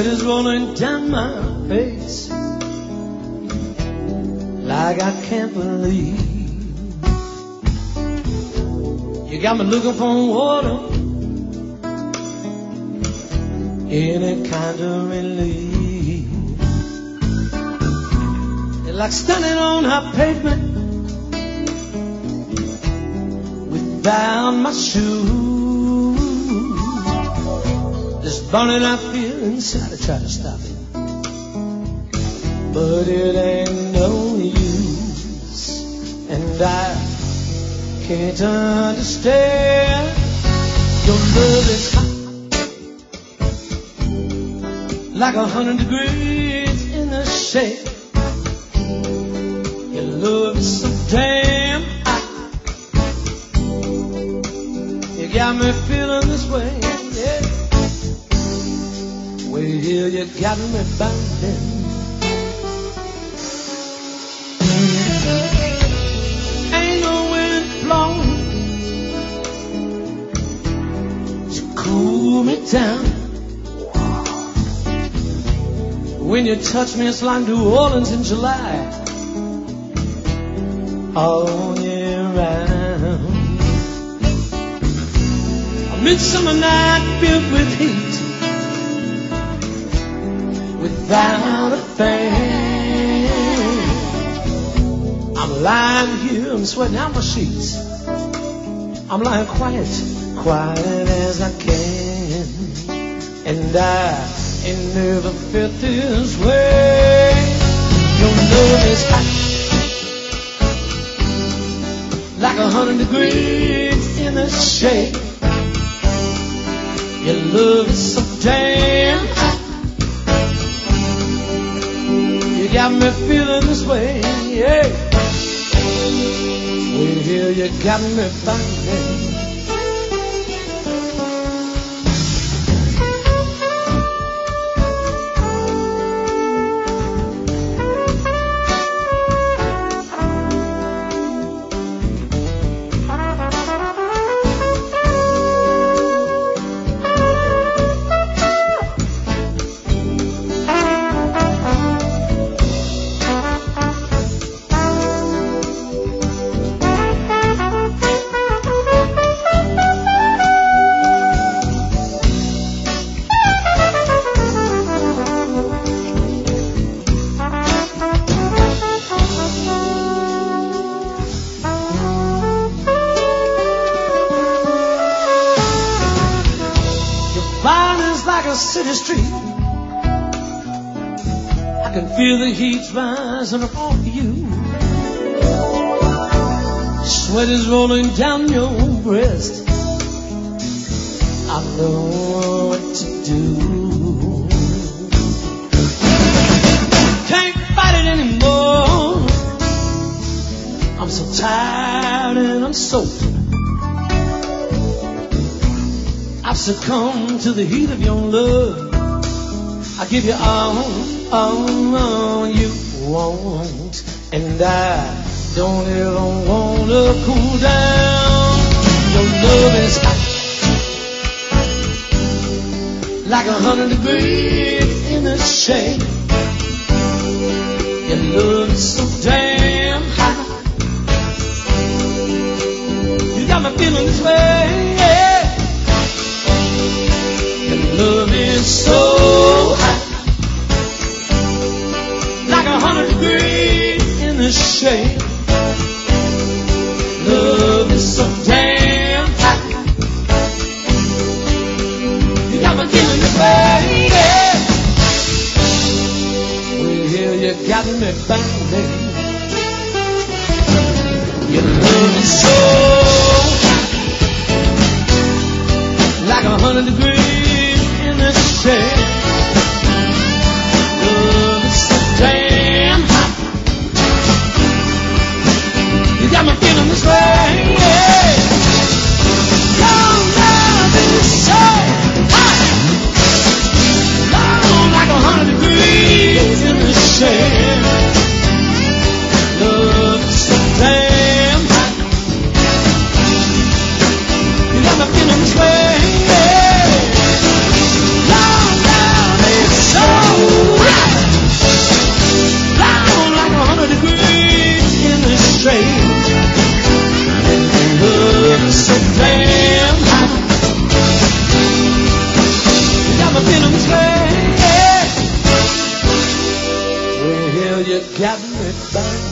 Sweat is rolling down my face like I can't believe. You got me looking for water, any kind of relief. It's like standing on hot pavement without my shoes. This burning I feel inside, I try to stop it, but it ain't no use, and I can't understand. Your love is hot, like 100 degrees in the shade. Your love is so damn hot. You got me feeling this way, yeah. Way here you got me bouncing. Ain't no wind blowing to cool me down. When you touch me, it's like New Orleans in July, all year round. A midsummer night filled with heat, without a fan. I'm lying here, I'm sweating out my sheets. I'm lying quiet as I can, and I ain't never felt this way. Your love is hot, like 100 degrees in the shade. Your love is so damn hot. You got me feeling this way, yeah. Way here you got me finding. City street, I can feel the heat rising up off you. Sweat is rolling down your breast. I know what to do. Can't fight it anymore. I'm so tired and I'm soaked. I've succumbed to the heat of your love. I give you all you want, and I don't ever want to cool down. Your love is hot, like 100 degrees in the shade. Your love is so damn hot. You got me feeling this way, yeah. Love is so hot, like 100 degrees in the shade. Love is so damn hot. You got me feeling this way, yeah. Well, here you got me bouncing. Your love is so hot, like 100 degrees. Say, love is so damn hot. You got me feeling this way, yeah. Your love is so hot, like 100 degrees in the shade. Love is so damn hot. You got me feeling this way, yeah. it burn.